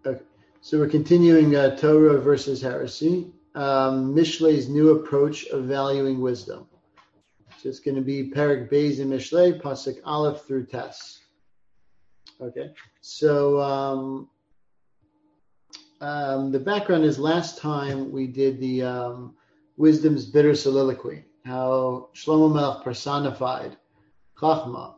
Okay. So we're continuing Torah versus heresy. Mishlei's new approach of valuing wisdom. So it's going to be Perek Beis in Mishlei, Pasuk Aleph through Tes. Okay. So the background is last time we did the wisdom's bitter soliloquy, how Shlomo Melech personified Chachma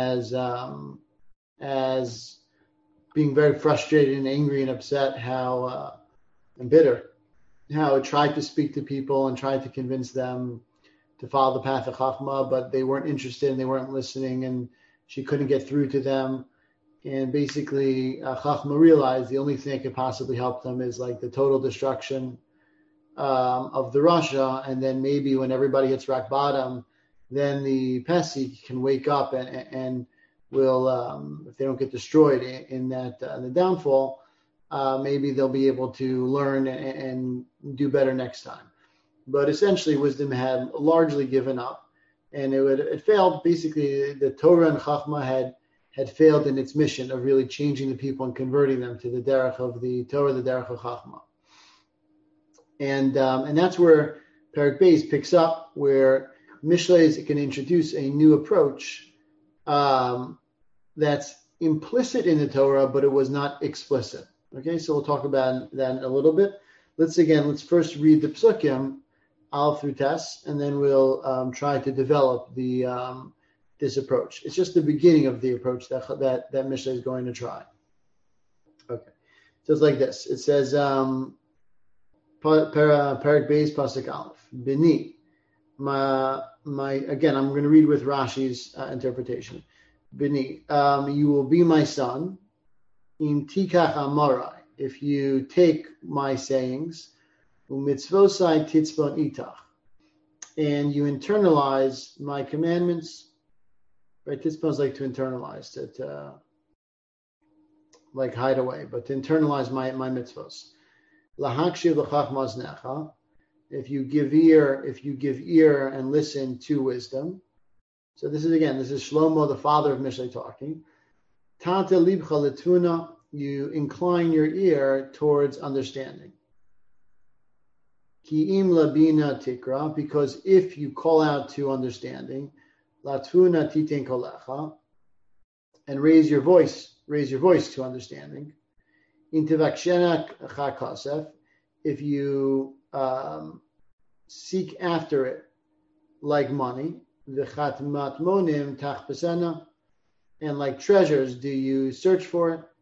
as being very frustrated and angry and upset, and bitter, how it tried to speak to people and tried to convince them to follow the path of Chachma, but they weren't interested and they weren't listening, and she couldn't get through to them. And basically, Chachma realized the only thing that could possibly help them is like the total destruction of the Rasha, and then maybe when everybody hits rock bottom, then the Pesach can wake up and will, if they don't get destroyed in the downfall, maybe they'll be able to learn and do better next time. But essentially, wisdom had largely given up, and it failed. Basically, the Torah and Chachma had failed in its mission of really changing the people and converting them to the derech of the Torah, the derech of Chachma. And that's where Perek Beis picks up, where Mishlei can introduce a new approach that's implicit in the Torah, but it was not explicit. Okay, so we'll talk about that in a little bit. Let's first read the Psukim, Aleph through Tes, and then we'll try to develop this approach. It's just the beginning of the approach that Mishlei is going to try. Okay, so it's like this. It says, Perek Beis Pasuk Aleph, Bini, again, I'm going to read with Rashi's interpretation. Bini, you will be my son, in tikach amarai, if you take my sayings, umitzvosai titzvon itach, and you internalize my commandments. Right, titzvon is like to internalize, like hide away, but to internalize my mitzvos. Lahakshiv l'chachma aznecha, if you give ear and listen to wisdom. So this is Shlomo, the father of Mishlei, talking. Tata libcha letuna, you incline your ear towards understanding. Ki im labina tikra, because if you call out to understanding, latuna titen kolecha, and raise your voice to understanding. Intivakshena chakasef, if you seek after it like money, v'chatmat monim tachpesena, and like treasures do you search for it.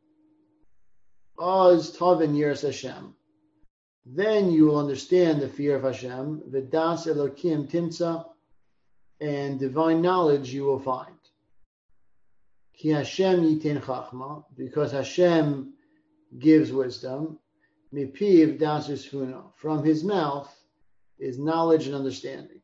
Oz tavin yiras Hashem, then you will understand the fear of Hashem. V'das Elokim timtza, and divine knowledge you will find. Ki Hashem yitin chachma, because Hashem gives wisdom. Mipiv das usfuna, from his mouth is knowledge and understanding.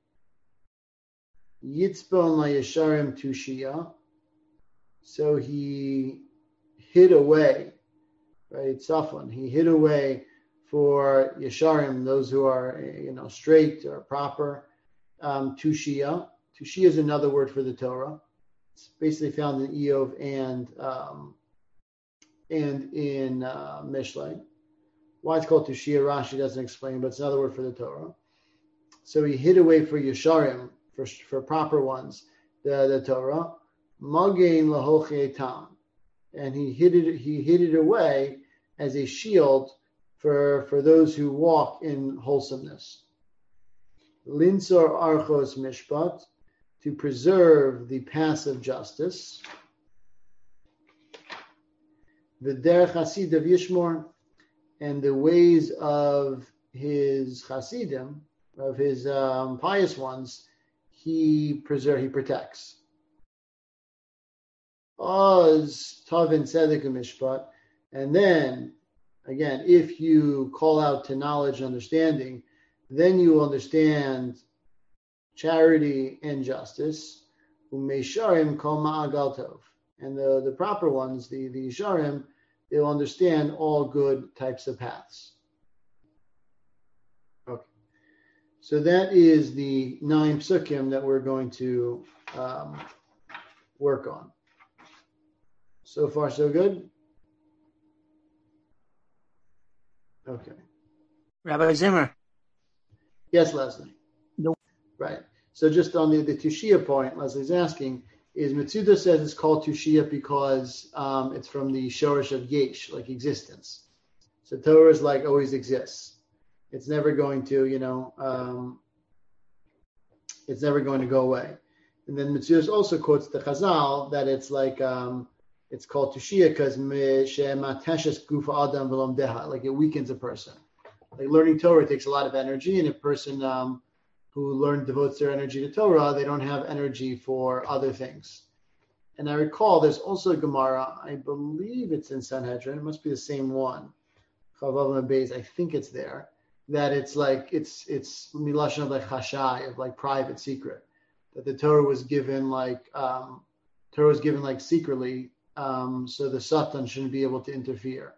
Yitzpon layesharim tushia, so he hid away, right? Safon, he hid away for yesharim, those who are straight or proper. Tushia is another word for the Torah. It's basically found in Eov and in Mishlei. Why it's called Tushia, Rashi doesn't explain, but it's another word for the Torah. So he hid away for Yesharim, for proper ones, the Torah. Magein lahoche tam, and he hid it away as a shield for those who walk in wholesomeness. Linsor archos mishpat, to preserve the paths of justice. The derech hasid of Yishmor, and the ways of his chasidim, of his pious ones, he protects. Oz tavin tzedek u'mishpat, and then again, if you call out to knowledge and understanding, then you will understand charity and justice. U'meisharim kol ma'agal tov, and the proper ones, the Yisharim, they'll understand all good types of paths. Okay. So that is the 9 psukim that we're going to work on. So far, so good? Okay. Rabbi Zimmer. Yes, Leslie. No. Right. So just on the Tushia point, Leslie's asking, is Mitsuda says it's called Tushia because it's from the shorish of yesh, like existence. So Torah is like always exists. It's never going to, it's never going to go away. And then Mitzudas also quotes the Chazal that it's like it's called Tushia because like it weakens a person. Like learning Torah takes a lot of energy, and a person who devotes their energy to Torah, they don't have energy for other things. And I recall there's also a Gemara, I believe it's in Sanhedrin, it must be the same one. I think it's there. That it's like it's milashon of like chashai, of like private secret. That the Torah was given secretly, so the Satan shouldn't be able to interfere.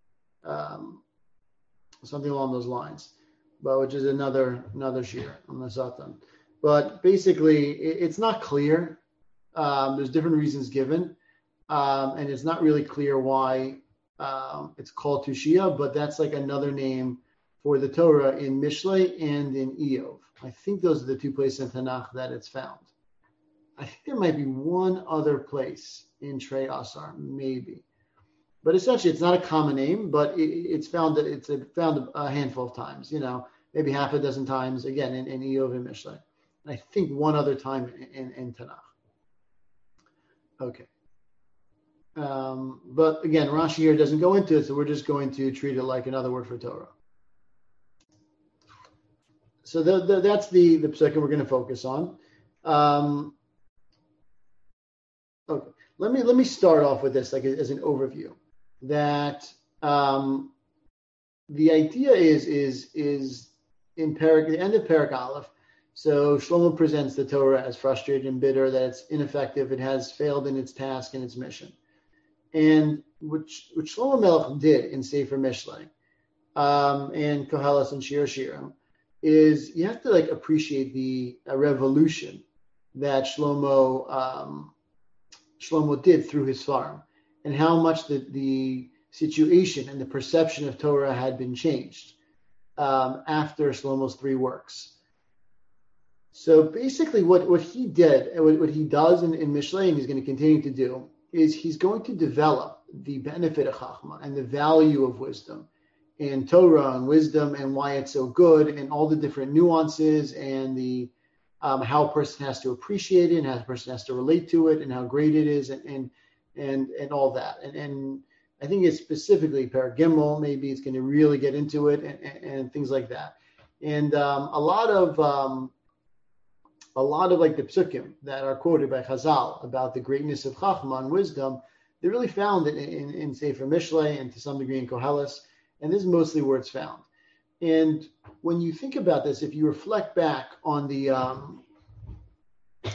Something along those lines, but which is another shir on the Satan. But basically, it's not clear. There's different reasons given, and it's not really clear why it's called Tushia, but that's like another name for the Torah in Mishlei and in Eov. I think those are the two places in Tanakh that it's found. I think there might be one other place in Trei Asar, maybe. But essentially, it's not a common name, but it's found a handful of times, maybe half a dozen times, again, in Eov and Mishlei. And I think one other time in Tanakh. Okay. But again, Rashi here doesn't go into it, so we're just going to treat it like another word for Torah. So that's the second we're going to focus on. Okay, let me start off with this, like as an overview. That the idea is in the end of Perek Aleph. So Shlomo presents the Torah as frustrated and bitter, that it's ineffective, it has failed in its task and its mission. And what Shlomo Melech did in Sefer Mishlei and Koheles and Shir Shirim is you have to appreciate the revolution that Shlomo did through his farm, and how much the situation and the perception of Torah had been changed after Shlomo's 3 works. So basically what he did, and what he does in Mishlei, and he's going to continue to do, is he's going to develop the benefit of Chachma and the value of wisdom and Torah and wisdom and why it's so good and all the different nuances and the how a person has to appreciate it and how a person has to relate to it and how great it is and all that. And I think it's specifically Perek Gimel, maybe it's going to really get into it and things like that. And a lot of like the psukim that are quoted by Chazal about the greatness of Chachma and wisdom, they really found it in Sefer Mishlei and to some degree in Koheles, and this is mostly where it's found. And when you think about this, if you reflect back on the the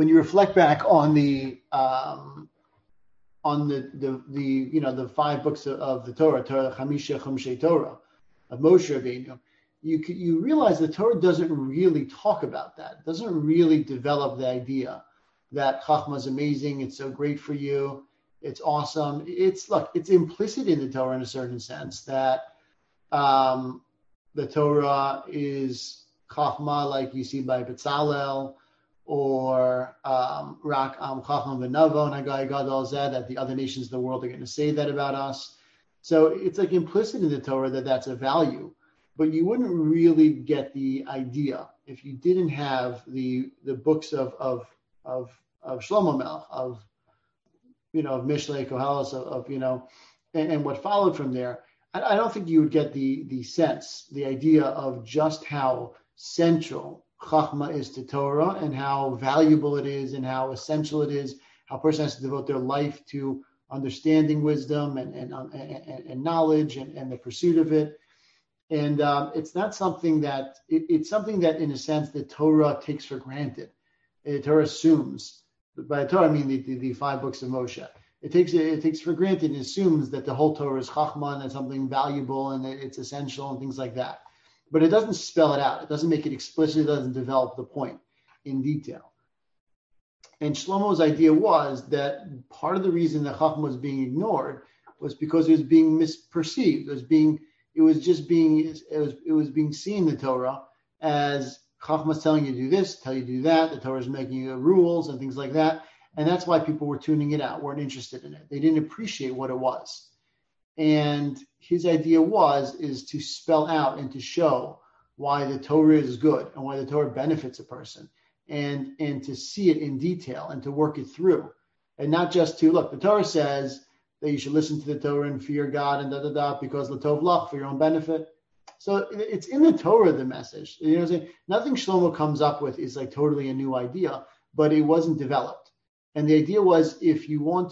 5 books of the Torah, Chamisha Chumshei Torah of Moshe Rabbeinu, you realize the Torah doesn't really talk about that. It doesn't really develop the idea that Chachma is amazing, it's so great for you, it's awesome. It's implicit in the Torah in a certain sense that the Torah is Chachma, like you see by Betzalel, or Rak Am Chacham V'Navo Nagai Gadol Zeh, that the other nations of the world are going to say that about us. So it's implicit in the Torah that that's a value. But you wouldn't really get the idea if you didn't have the books of Shlomo Melech, of Mishlei, Koheles, and what followed from there. I don't think you would get the sense, the idea of just how central Chachma is to Torah and how valuable it is and how essential it is, how a person has to devote their life to understanding wisdom and knowledge and the pursuit of it. And it's not something that it's something that, in a sense, the Torah takes for granted. The Torah assumes, by the Torah I mean the 5 books of Moshe. It takes for granted and assumes that the whole Torah is Chachma and something valuable and it's essential and things like that. But it doesn't spell it out. It doesn't make it explicit. It doesn't develop the point in detail. And Shlomo's idea was that part of the reason that Chachma was being ignored was because it was being misperceived. It was just being seen, the Torah, as Chachma's telling you to do this, tell you to do that. The Torah is making you rules and things like that. And that's why people were tuning it out, weren't interested in it. They didn't appreciate what it was. And his idea is to spell out and to show why the Torah is good and why the Torah benefits a person, and to see it in detail and to work it through. And not just to, look, the Torah says that you should listen to the Torah and fear God and because l'tov lach, for your own benefit. So it's in the Torah, the message. You know what I'm saying? Nothing Shlomo comes up with is like totally a new idea, but it wasn't developed. And the idea was, if you want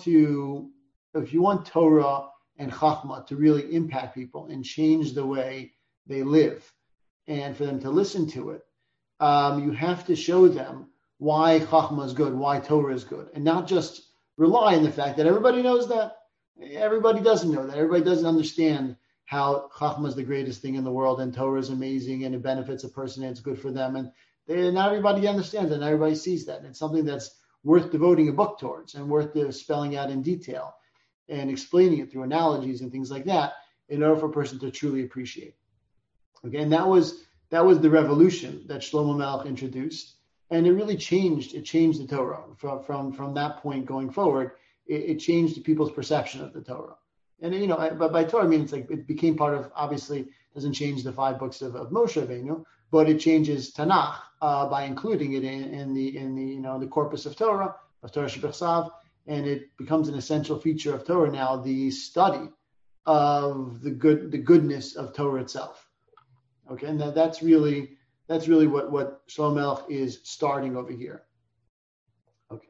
Torah and Chachma to really impact people and change the way they live, and for them to listen to it, you have to show them why Chachma is good, why Torah is good, and not just rely on the fact that everybody knows that. Everybody doesn't know that. Everybody doesn't understand how Chachma is the greatest thing in the world and Torah is amazing and it benefits a person and it's good for them. And not everybody understands that, and everybody sees that. And it's something that's worth devoting a book towards and worth spelling out in detail and explaining it through analogies and things like that in order for a person to truly appreciate. Okay, and that was the revolution that Shlomo Melech introduced, and it really changed. It changed the Torah from that point going forward. It changed people's perception of the Torah. And but by Torah I mean it's like it became part of. Obviously, doesn't change the 5 books of Moshe Rabbeinu, but it changes Tanakh by including it in the corpus of Torah Shebechsav, and it becomes an essential feature of Torah now. The study of the goodness of Torah itself. Okay, and that's really what Shlomo Melech is starting over here. Okay.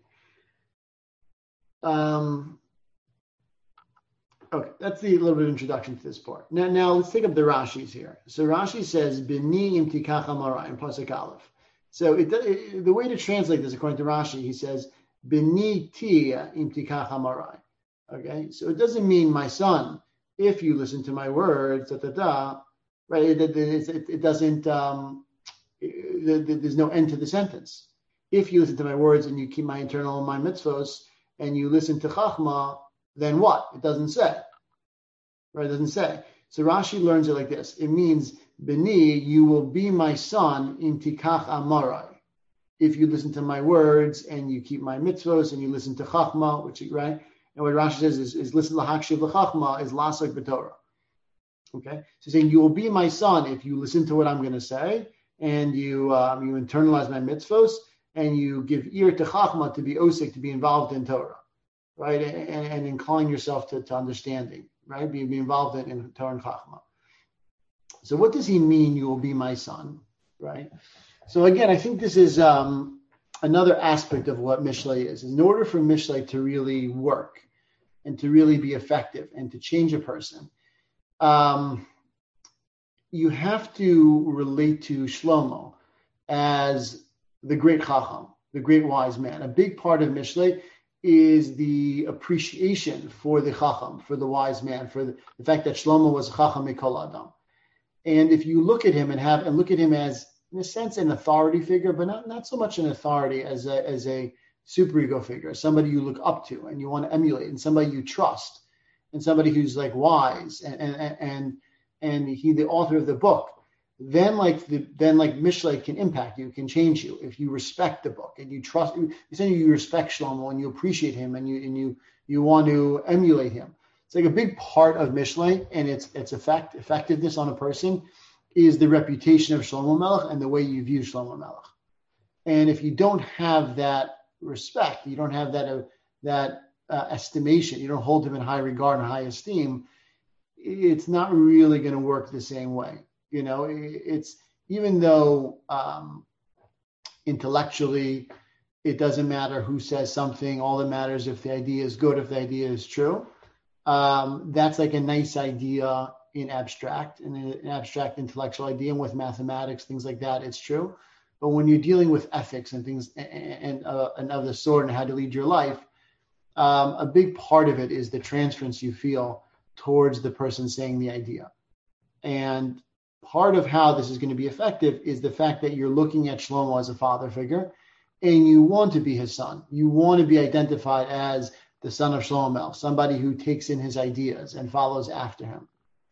Okay, that's the little bit of introduction to this part. Now let's take up the Rashis here. So Rashi says, "Bini im tikach amarai" in pasuk aleph. So the way to translate this, according to Rashi, he says, "Bini ti im tikach amarai." Okay, so it doesn't mean my son, if you listen to my words, right? It doesn't. There's no end to the sentence. If you listen to my words and you keep my internal and my mitzvos, and you listen to Chachma, then what? It doesn't say. Right? It doesn't say. So Rashi learns it like this. It means, Beni, you will be my son in tikach amarai. If you listen to my words and you keep my mitzvos and you listen to Chachma, right? And what Rashi says is listen lahakshiv l'Chachma is lasok b'Torah. Okay? So saying you will be my son if you listen to what I'm going to say and you internalize my mitzvos and you give ear to Chachma, to be osik, to be involved in Torah. Right, and incline yourself to understanding, right? Be involved in Torah and Chachma. So what does he mean, you will be my son, right? So again, I think this is another aspect of what Mishlei is. In order for Mishlei to really work and to really be effective and to change a person, you have to relate to Shlomo as the great Chacham, the great wise man. A big part of Mishlei is the appreciation for the Chacham, for the wise man, for the fact that Shlomo was Chacham Mikol Adam. And if you look at him and look at him as, in a sense, an authority figure, but not so much an authority as a superego figure, somebody you look up to and you want to emulate, and somebody you trust, and somebody who's like wise, and he the author of the book, then Mishlei can impact you, can change you if you respect the book and you trust. Essentially, you respect Shlomo and you appreciate him and you want to emulate him. It's like a big part of Mishlei and its effectiveness on a person is the reputation of Shlomo Melech and the way you view Shlomo Melech. And if you don't have that respect, you don't have that estimation, you don't hold him in high regard and high esteem, it's not really going to work the same way. It's even though intellectually it doesn't matter who says something, all that matters if the idea is good, if the idea is true. That's like a nice idea in abstract, and an abstract intellectual idea, and with mathematics, things like that, it's true. But when you're dealing with ethics and things and of the sort and how to lead your life, a big part of it is the transference you feel towards the person saying the idea. And part of how this is going to be effective is the fact that you're looking at Shlomo as a father figure, and you want to be his son. You want to be identified as the son of Shlomo Melech, somebody who takes in his ideas and follows after him.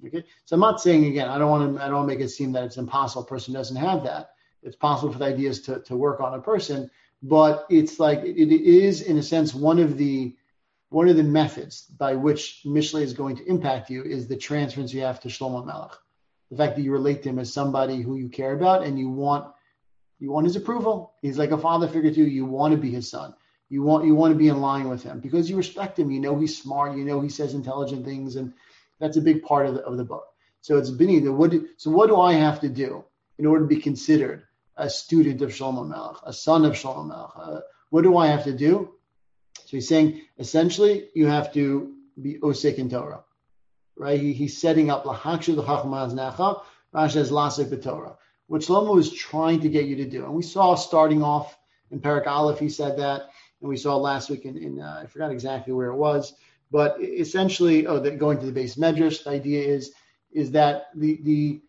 Okay, so I'm not saying, again, I don't want to make it seem that it's impossible. A person doesn't have that. It's possible for the ideas to work on a person, but it's like it is, in a sense, one of the methods by which Mishlei is going to impact you is the transference you have to Shlomo Melech. The fact that you relate to him as somebody who you care about and you want his approval. He's like a father figure to you. You want to be his son. You want to be in line with him because you respect him. You know he's smart. You know he says intelligent things, and that's a big part of the book. So it's Bini. So what do I have to do in order to be considered a student of Shlomo Melech, a son of Shlomo Melech? What do I have to do? So he's saying essentially you have to be osek in Torah, right? He's setting up lahakshu l'chachmaz necha, Rashi says lasek b'Torah, what Shlomo is trying to get you to do. And we saw starting off in Perek Aleph, he said that, and we saw last week in I forgot exactly where it was, but essentially, going to the base medrash. The idea is that the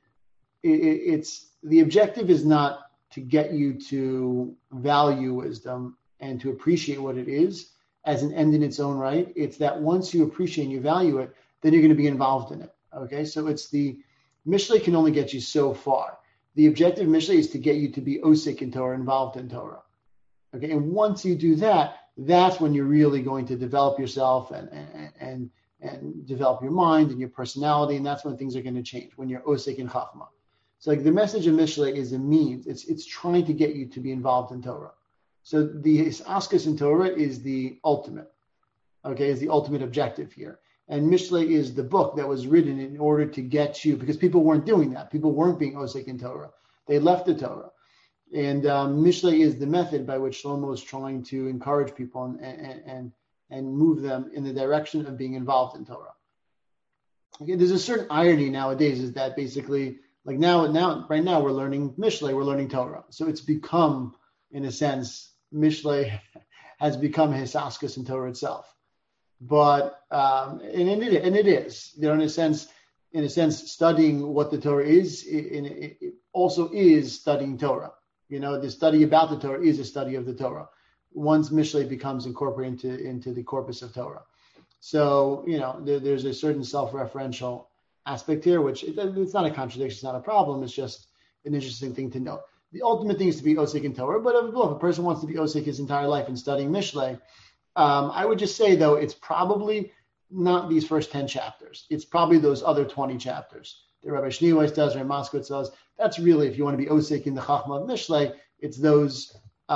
objective is not to get you to value wisdom and to appreciate what it is as an end in its own right. It's that once you appreciate and you value it, then you're going to be involved in it. Okay, so it's the Mishlei can only get you so far. The objective of Mishlei is to get you to be osik in Torah, involved in Torah. Okay, and once you do that, that's when you're really going to develop yourself and develop your mind and your personality, and that's when things are going to change, when you're osik in Chachma. So like the message of Mishlei is a means. It's trying to get you to be involved in Torah. So the Askas in Torah is the ultimate, is the ultimate objective here. And Mishlei is the book that was written in order to get you, because people weren't doing that. People weren't being osik in Torah. They left the Torah. And Mishlei is the method by which Shlomo is trying to encourage people and move them in the direction of being involved in Torah. Okay, there's a certain irony nowadays is that basically, like right now we're learning Mishlei, we're learning Torah. So it's become, in a sense, Mishlei has become Hisaskus in Torah itself. But and it is, in a sense, studying what the Torah is, it also is studying Torah. The study about the Torah is a study of the Torah. Once Mishlei becomes incorporated into the corpus of Torah. So, there's a certain self-referential aspect here, which it's not a contradiction, it's not a problem. It's just an interesting thing to note. The ultimate thing is to be osik in Torah, but if a person wants to be osik his entire life in studying Mishlei, I would just say, though, it's probably not these first 10 chapters. It's probably those other 20 chapters. The Rabbi Shneeweiss does, Rabbi Moskowitz does. That's really, if you want to be osik in the Chachma of Mishlei, it's those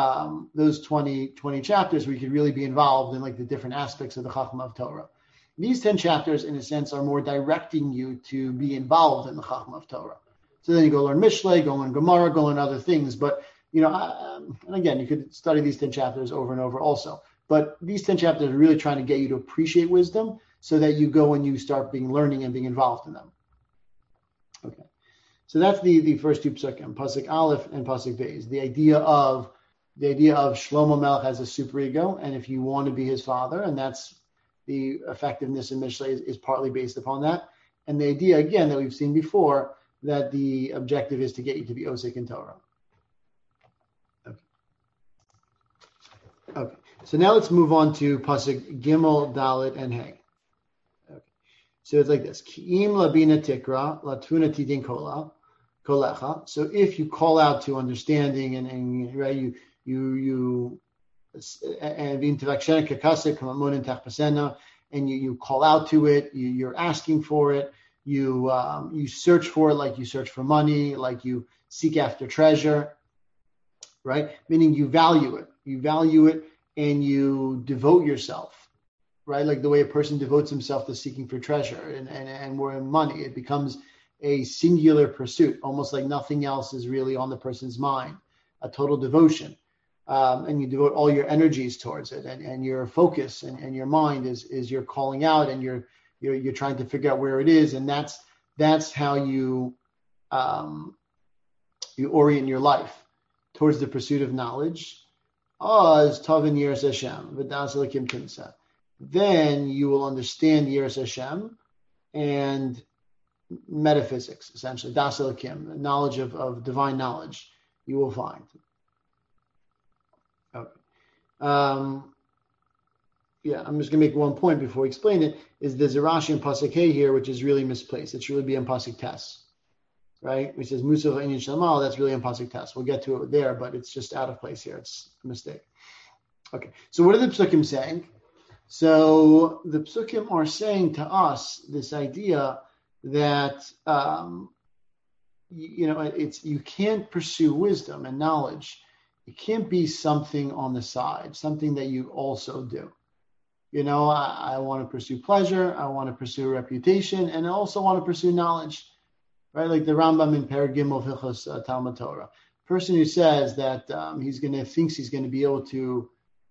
20 chapters where you could really be involved in like the different aspects of the Chachma of Torah. These 10 chapters, in a sense, are more directing you to be involved in the Chachma of Torah. So then you go learn Mishlei, go learn Gemara, go learn other things. But, and again, you could study these 10 chapters over and over also. But these 10 chapters are really trying to get you to appreciate wisdom so that you go and you start learning and being involved in them. Okay. So that's the first two psukim, Pasuk Aleph and Pasuk Beis. The idea of Shlomo Melech as a superego, and if you want to be his father, and that's the effectiveness in Mishlei is partly based upon that. And the idea, again, that we've seen before, that the objective is to get you to be osik in Torah. Okay. So now let's move on to Pasuk Gimel, Dalet, and Hey. Okay. So it's like this. Ki'im labina tikra, latuna tidin kolecha. So if you call out to understanding and right, you and you call out to it, you're asking for it, you search for it like you search for money, like you seek after treasure, right? Meaning you value it and you devote yourself, right? Like the way a person devotes himself to seeking for treasure and more money, it becomes a singular pursuit, almost like nothing else is really on the person's mind, a total devotion. And you devote all your energies towards it, and your focus and your mind is you're calling out, and you're trying to figure out where it is, and that's how you orient your life towards the pursuit of knowledge. Oz Tavin Yiras Hashem v'das Elokim Timsa. Then you will understand Yiras Hashem and metaphysics, essentially Das Elokim, knowledge of divine knowledge. You will find. Okay. I'm just going to make one point before we explain it, is there's a Rashi in Pasuk Hey here, which is really misplaced. It should really be in Pasuk Tes, right? Which says Musa Inyan Shamal, that's really in Pasuk Tes. We'll get to it there, but it's just out of place here. It's a mistake. Okay, so what are the Psukim saying? So the Psukim are saying to us this idea that, you can't pursue wisdom and knowledge. It can't be something on the side, something that you also do. I want to pursue pleasure, I want to pursue reputation, and I also want to pursue knowledge, right? Like the Rambam in Perek Gimel Hilchos Talmud Torah. Person who says that thinks he's going to be able to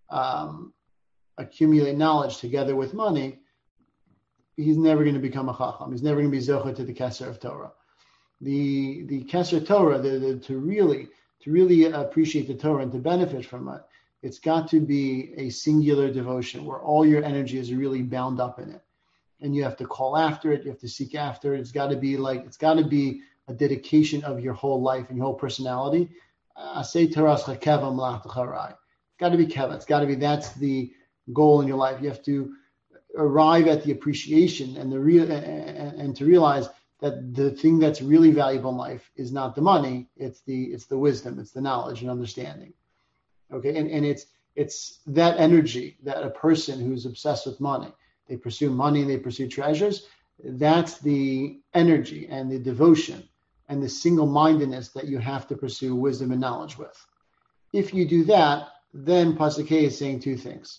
accumulate knowledge together with money, he's never going to become a chacham. He's never going to be zocher to the Keser of Torah. The Keser Torah, to really appreciate the Torah and to benefit from it, it's got to be a singular devotion where all your energy is really bound up in it. And you have to call after it. You have to seek after it. It's got to be a dedication of your whole life and your whole personality. Asay Torah chakeva malach t'charai. It's got to be keva. It's got to be, that's the goal in your life. You have to arrive at the appreciation and and to realize that the thing that's really valuable in life is not the money. It's the wisdom. It's the knowledge and understanding. Okay, and it's that energy that a person who's obsessed with money, they pursue money, they pursue treasures. That's the energy and the devotion and the single-mindedness that you have to pursue wisdom and knowledge with. If you do that, then Pasuk Hey is saying two things.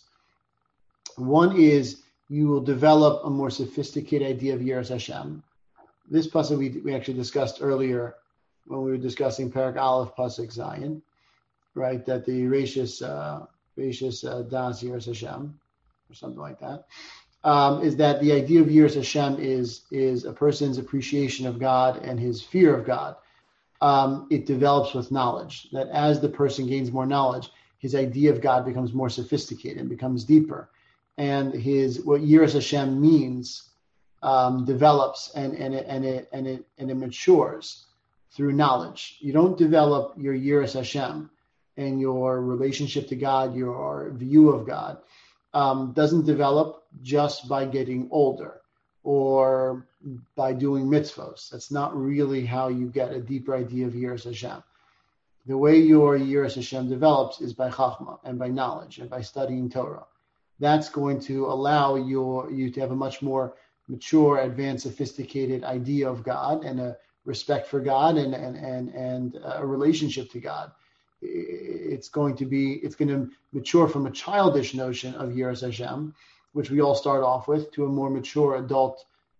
One is you will develop a more sophisticated idea of Yiras Hashem. This pasuk we actually discussed earlier when we were discussing Perek Aleph Pasuk Zayin, right? That the Reishis Das Yiras Hashem, or something like that, is that the idea of Yiras Hashem is a person's appreciation of God and his fear of God. It develops with knowledge. That as the person gains more knowledge, his idea of God becomes more sophisticated and becomes deeper, and what Yiras Hashem means develops and it matures through knowledge. You don't develop your Yiras Hashem and your relationship to God, your view of God, doesn't develop just by getting older or by doing mitzvos. That's not really how you get a deeper idea of Yiras Hashem. The way your Yiras Hashem develops is by chachma and by knowledge and by studying Torah. That's going to allow you to have a much more mature, advanced, sophisticated idea of God and a respect for God and a relationship to God. It's going to mature from a childish notion of Yiras Hashem, which we all start off with, to a more mature adult,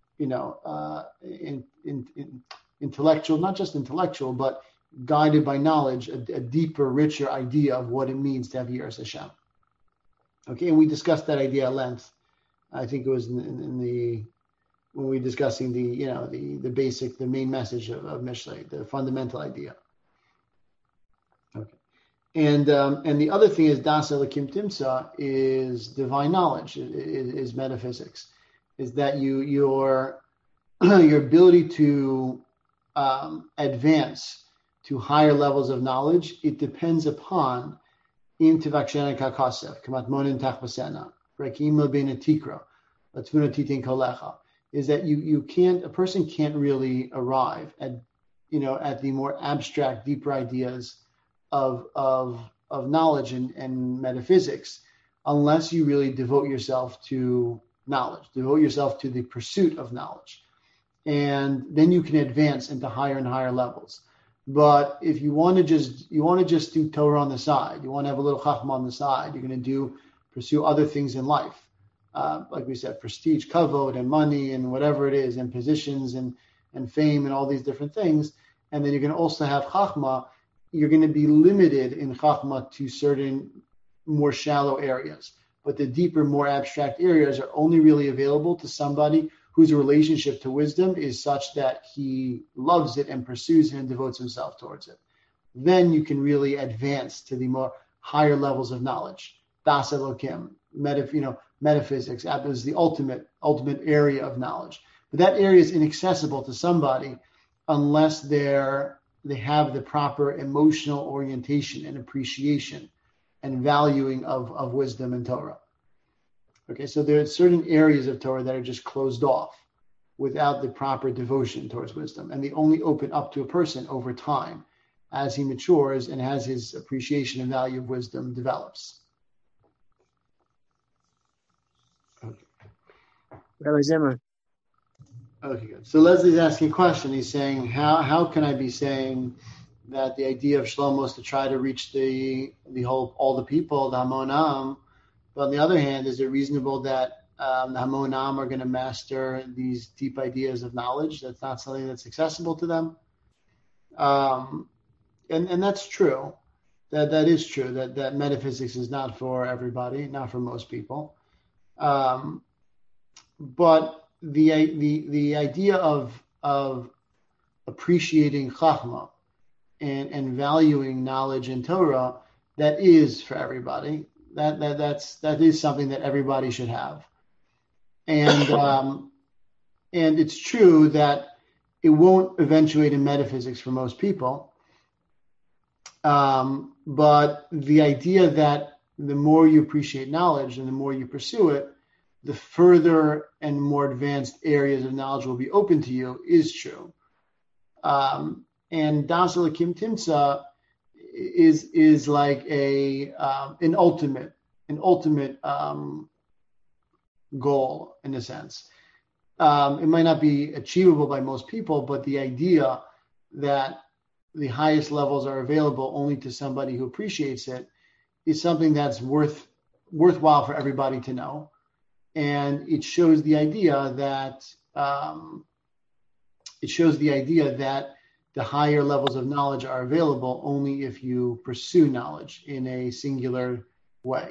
intellectual, not just intellectual, but guided by knowledge, a deeper, richer idea of what it means to have Yiras Hashem. Okay, and we discussed that idea at length. I think it was when we were discussing the basic, the main message of Mishlei, the fundamental idea. Okay, and the other thing is Das Elokim Timsa is divine knowledge, is metaphysics, is that your ability to advance to higher levels of knowledge, it depends upon im tivakshena kakasef kamat monin tachbasena rekima bein tikra latvuna titin kolecha, is that a person can't really arrive at the more abstract, deeper ideas of knowledge and metaphysics unless you really devote yourself to knowledge, devote yourself to the pursuit of knowledge, and then you can advance into higher and higher levels. But if you want to just do Torah on the side, you want to have a little chachma on the side, you're going to pursue other things in life, like we said, prestige, kavod, and money, and whatever it is, and positions, and fame, and all these different things. And then you're going to also have chachma. You're going to be limited in chachma to certain more shallow areas. But the deeper, more abstract areas are only really available to somebody whose relationship to wisdom is such that he loves it and pursues it and devotes himself towards it. Then you can really advance to the more higher levels of knowledge. Das Elokim, metaphysics, is the ultimate area of knowledge. But that area is inaccessible to somebody unless they have the proper emotional orientation and appreciation and valuing of wisdom and Torah. Okay, so there are certain areas of Torah that are just closed off without the proper devotion towards wisdom, and they only open up to a person over time as he matures and as his appreciation and value of wisdom develops. Okay. Rabbi Zimmer. Okay, good. So Leslie's asking a question. He's saying, how can I be saying that the idea of Shlomo is to try to reach the whole, all the people, the Hamonam, but on the other hand, is it reasonable that the Hamonam are going to master these deep ideas of knowledge? That's not something that's accessible to them. And that's true. That is true. That metaphysics is not for everybody, not for most people. But the idea of appreciating Chachma and valuing knowledge in Torah, that is for everybody. That is something that everybody should have. And it's true that it won't eventuate in metaphysics for most people. But the idea that the more you appreciate knowledge and the more you pursue it, the further and more advanced areas of knowledge will be open to you is true. And Das Elokim Timtza is like an ultimate goal in a sense. It might not be achievable by most people, but the idea that the highest levels are available only to somebody who appreciates it is something that's worthwhile for everybody to know. And it shows the idea that the higher levels of knowledge are available only if you pursue knowledge in a singular way.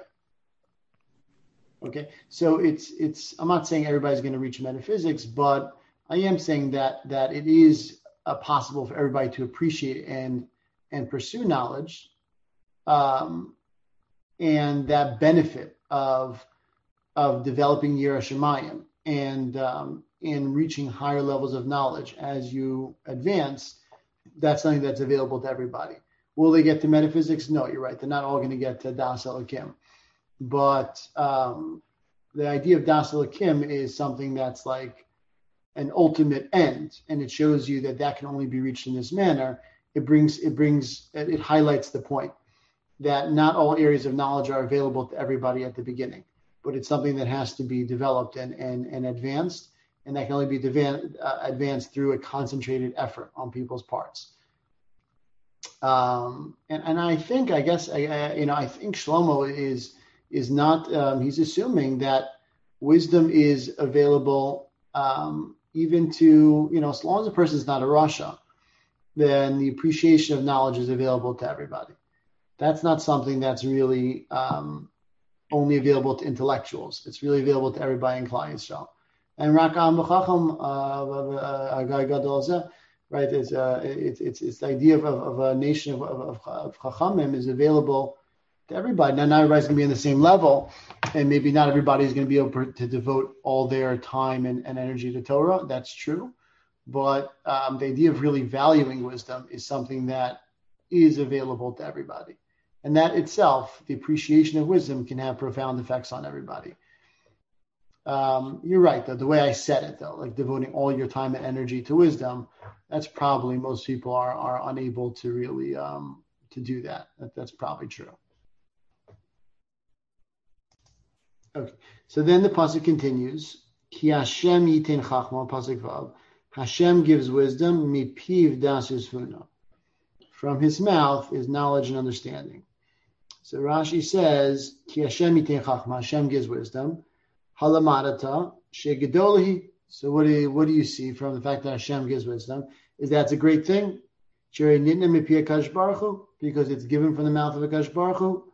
Okay, so it's I'm not saying everybody's going to reach metaphysics, but I am saying that it is possible for everybody to appreciate and pursue knowledge, and that benefit of developing Yirah Shamayim and in reaching higher levels of knowledge as you advance, that's something that's available to everybody. Will they get to metaphysics? No, you're right. They're not all going to get to Das Elokim. But the idea of Das Elokim is something that's like an ultimate end, and it shows you that can only be reached in this manner. It highlights the point that not all areas of knowledge are available to everybody at the beginning, but it's something that has to be developed and advanced, and that can only be advanced through a concentrated effort on people's parts. And I think, I think Shlomo is not. He's assuming that wisdom is available even to, as long as a person is not a rasha, then the appreciation of knowledge is available to everybody. That's not something that's really only available to intellectuals. It's really available to everybody in Klal Yisrael. And Rakam B'Chacham Agai Gadol Zeh, right? It's the idea of a nation of Chachamim is available to everybody. Now, not everybody's going to be on the same level, and maybe not everybody is going to be able to devote all their time and energy to Torah. That's true. But the idea of really valuing wisdom is something that is available to everybody. And that itself, the appreciation of wisdom, can have profound effects on everybody. You're right, though. The way I said it, though, like devoting all your time and energy to wisdom, that's probably most people are unable to really to do that. That's probably true. Okay, so then the pasuk continues. Ki Hashem yitin chachma, pasuk vav. Hashem gives wisdom, mipiv das yisvuna. From his mouth is knowledge and understanding. So Rashi says, Ki Hashem yitin chachma, Hashem gives wisdom. Halamadata shegedolihi. So what do you see from the fact that Hashem gives wisdom? Is that's a great thing? Because it's given from the mouth of Akash Baruch Hu.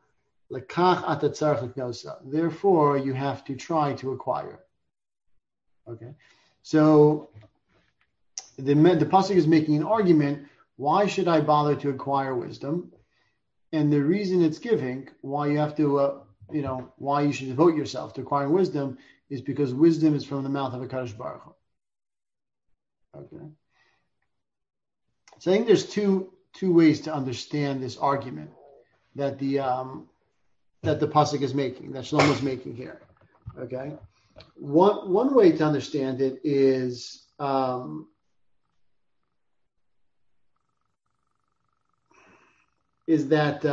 Therefore, you have to try to acquire. Okay, so the pasuk is making an argument. Why should I bother to acquire wisdom? And the reason it's giving, why you have to, why you should devote yourself to acquiring wisdom, is because wisdom is from the mouth of HaKadosh Baruch Hu. Okay. So I think there's two ways to understand this argument that the pasuk is making, that Shlomo is making here. Okay, one way to understand it is that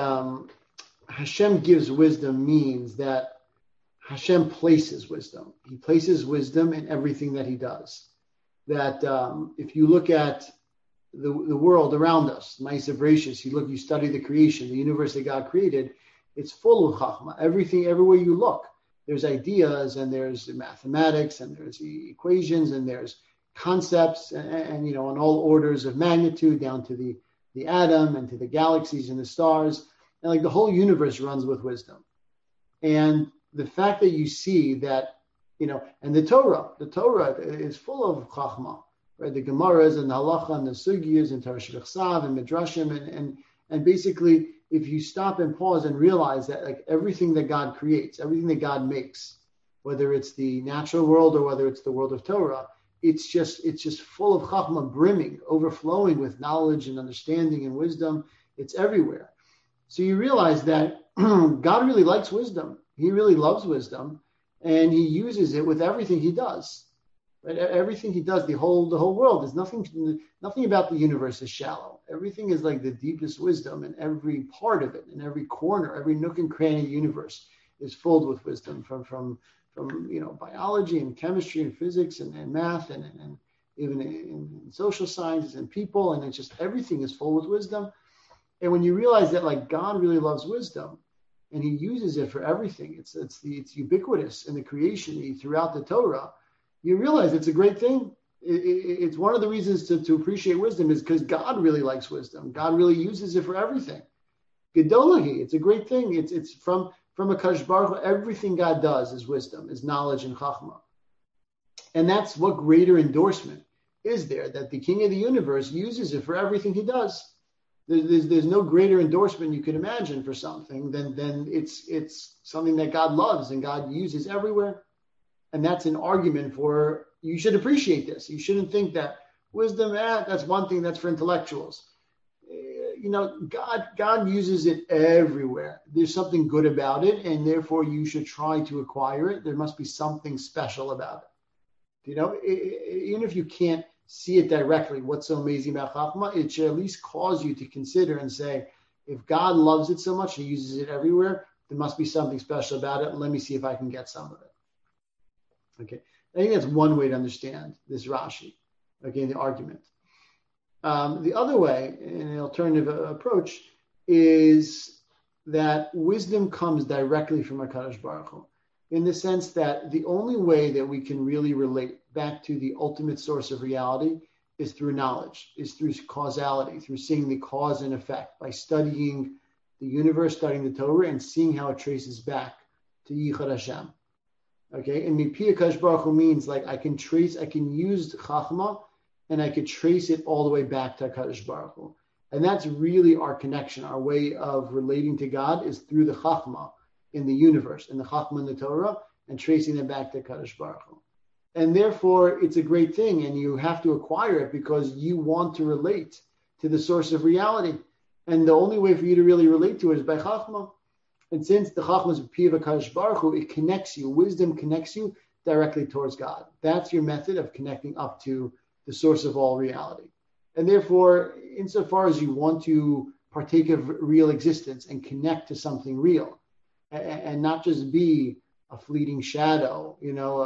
Hashem gives wisdom means that Hashem places wisdom. He places wisdom in everything that he does. That if you look at the world around us, Ma'aseh Bereshis, you study the creation, the universe that God created, it's full of chachma. Everything, everywhere you look, there's ideas and there's mathematics and there's equations and there's concepts and on all orders of magnitude down to the atom and to the galaxies and the stars. And like the whole universe runs with wisdom. And the fact that you see that, and the Torah is full of chachma, right? The Gemaras and the Halacha and the Sugiyas and Torah Shechsav and Midrashim and basically, if you stop and pause and realize that like everything that God creates, everything that God makes, whether it's the natural world or whether it's the world of Torah, it's just full of chachma, brimming, overflowing with knowledge and understanding and wisdom. It's everywhere. So you realize that God really likes wisdom. He really loves wisdom, and he uses it with everything he does. Right? Everything he does, the whole world, there's nothing about the universe is shallow. Everything is like the deepest wisdom, and every part of it, and every corner, every nook and cranny of the universe is filled with wisdom from biology and chemistry and physics and math and even in social sciences and people, and it's just everything is full with wisdom. And when you realize that like God really loves wisdom, and he uses it for everything, it's ubiquitous in the creation throughout the Torah, you realize it's a great thing. It's one of the reasons to appreciate wisdom is because God really likes wisdom. God really uses it for everything. Gedolahi, it's a great thing. It's from a Kadosh Baruch Hu, everything God does is wisdom, is knowledge and chachma. And that's what greater endorsement is there, that the King of the universe uses it for everything he does. There's no greater endorsement you can imagine for something than it's something that God loves and God uses everywhere. And that's an argument for, you should appreciate this. You shouldn't think that wisdom, that's one thing that's for intellectuals. God uses it everywhere. There's something good about it, and therefore you should try to acquire it. There must be something special about it. Even if you can't see it directly, what's so amazing about Chachma, it should at least cause you to consider and say, if God loves it so much, he uses it everywhere, there must be something special about it. Let me see if I can get some of it. Okay, I think that's one way to understand this Rashi, okay, the argument. The other way, an alternative approach, is that wisdom comes directly from HaKadosh Baruch Hu, in the sense that the only way that we can really relate back to the ultimate source of reality is through knowledge, is through causality, through seeing the cause and effect, by studying the universe, studying the Torah, and seeing how it traces back to Yichud Hashem. Okay, and Mipi HaKadosh Baruch Hu means like I can use Chachma, and I could trace it all the way back to HaKadosh Baruch Hu. And that's really our connection, our way of relating to God is through the Chachma in the universe, and the Chachma in the Torah, and tracing them back to HaKadosh Baruch Hu. And therefore, it's a great thing, and you have to acquire it because you want to relate to the source of reality. And the only way for you to really relate to it is by Chachma. And since the Chachma is Pi HaKadosh Baruch Hu, it connects you, wisdom connects you directly towards God. That's your method of connecting up to the source of all reality. And therefore, insofar as you want to partake of real existence and connect to something real, and not just be a fleeting shadow,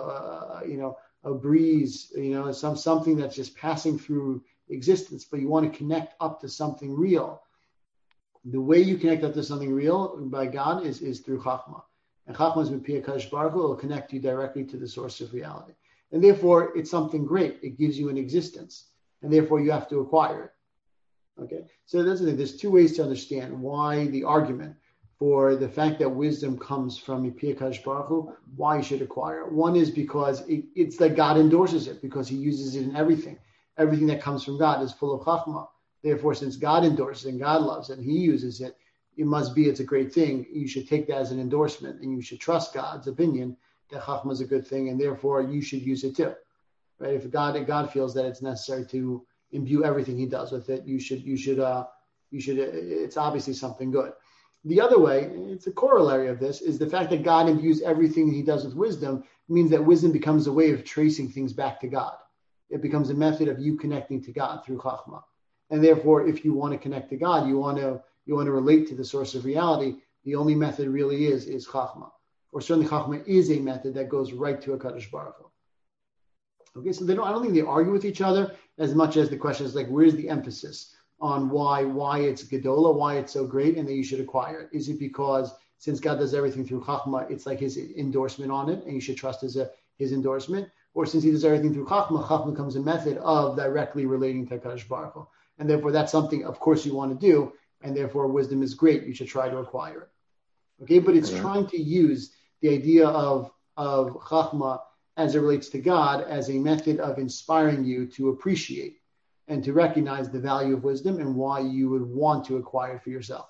a breeze, something that's just passing through existence, but you want to connect up to something real. The way you connect up to something real by God is through Chachma. And Chachma is Pi HaKadosh Baruch Hu, will connect you directly to the source of reality. And therefore, it's something great. It gives you an existence. And therefore, you have to acquire it. Okay? So that's the thing. There's two ways to understand why the argument for the fact that wisdom comes from Pi HaKadosh Baruch Hu, why you should acquire it. One is because it's like God endorses it, because he uses it in everything. Everything that comes from God is full of Chachma. Therefore, since God endorses it and God loves it and he uses it, it's a great thing. You should take that as an endorsement, and you should trust God's opinion that Chachma is a good thing, and therefore you should use it too. Right? If God feels that it's necessary to imbue everything he does with it, you should it's obviously something good. The other way, it's a corollary of this, is the fact that God imbues everything he does with wisdom means that wisdom becomes a way of tracing things back to God. It becomes a method of you connecting to God through Chachma. And therefore, if you want to connect to God, you want to relate to the source of reality, the only method really is Chachma. Or certainly Chachma is a method that goes right to a Kadosh Baruch Hu. Okay, so I don't think they argue with each other as much as the question is like, where's the emphasis on why it's Gedola, why it's so great, and that you should acquire it? Is it because since God does everything through Chachma, it's like his endorsement on it, and you should trust his endorsement? Or since he does everything through Chachma, Chachma becomes a method of directly relating to Kadosh Baruch Hu. And therefore, that's something, of course, you want to do, and therefore wisdom is great. You should try to acquire it. Okay, but it's trying to use the idea of Chachma as it relates to God as a method of inspiring you to appreciate and to recognize the value of wisdom and why you would want to acquire it for yourself.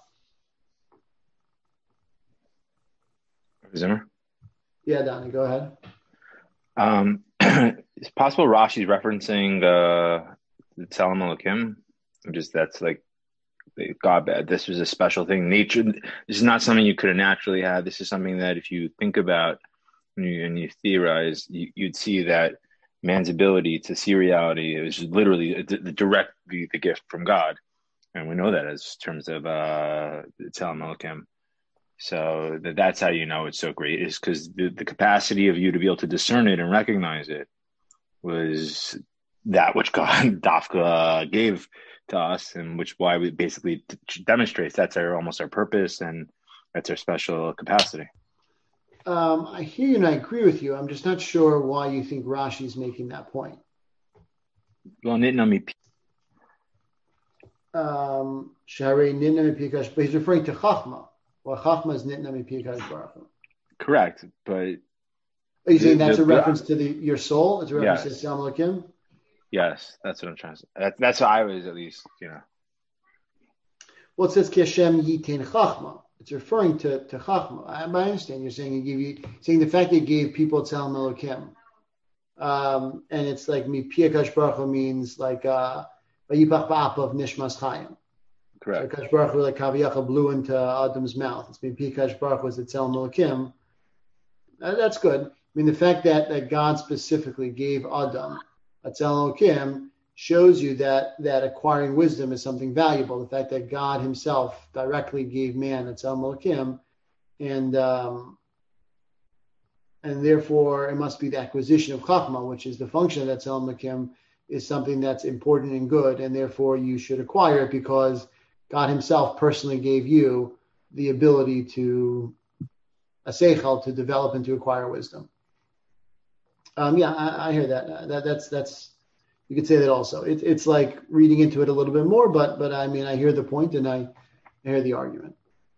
Zimmer? Yeah, Donnie, go ahead. It's possible Rashi's referencing the Tzelem Elokim, that's like God. This was a special thing. Nature. This is not something you could have naturally had. This is something that if you think about and you theorize, you'd see that man's ability to see reality is literally the gift from God, and we know that as terms of Tzelem Elokim. So that's how you know it's so great, is because the capacity of you to be able to discern it and recognize it was that which God Dafka gave to us, and why we basically demonstrates that's almost our purpose, and that's our special capacity. I hear you and I agree with you. I'm just not sure why you think Rashi's making that point. Well, but he's referring to Chachma. Well, Chachma is Nitna Mipi Kadosh Baruch Hu. Correct, but are you saying that's a reference to your soul? It's a reference to Tzelem Elokim? Yes, that's what I'm trying to say. That's what I was, at least, Well, it says Ki Hashem Yitin Chachma. It's referring to Chachma. I understand. You're saying saying the fact they gave people Tzelem Elokim, and it's like Mipi Kadosh Baruch Hu means like Vayipach Ba'ap of Nishmas Chaim. Correct. So Kadosh Baruch Hu, like Kaviyachal, blew into Adam's mouth. It's Mipi Kadosh Baruch Hu is the Tzelem Elokim. That's good. I mean, the fact that God specifically gave Adam a Tzelem Elokim shows you that acquiring wisdom is something valuable. The fact that God himself directly gave man a Tzelem Elokim, and therefore it must be the acquisition of Chachma, which is the function of that Tzelem Elokim, is something that's important and good, and therefore you should acquire it because God himself personally gave you the ability to a seichel to develop and to acquire wisdom. I hear that. That's you could say that also. It's like reading into it a little bit more, but I mean I hear the point and I hear the argument.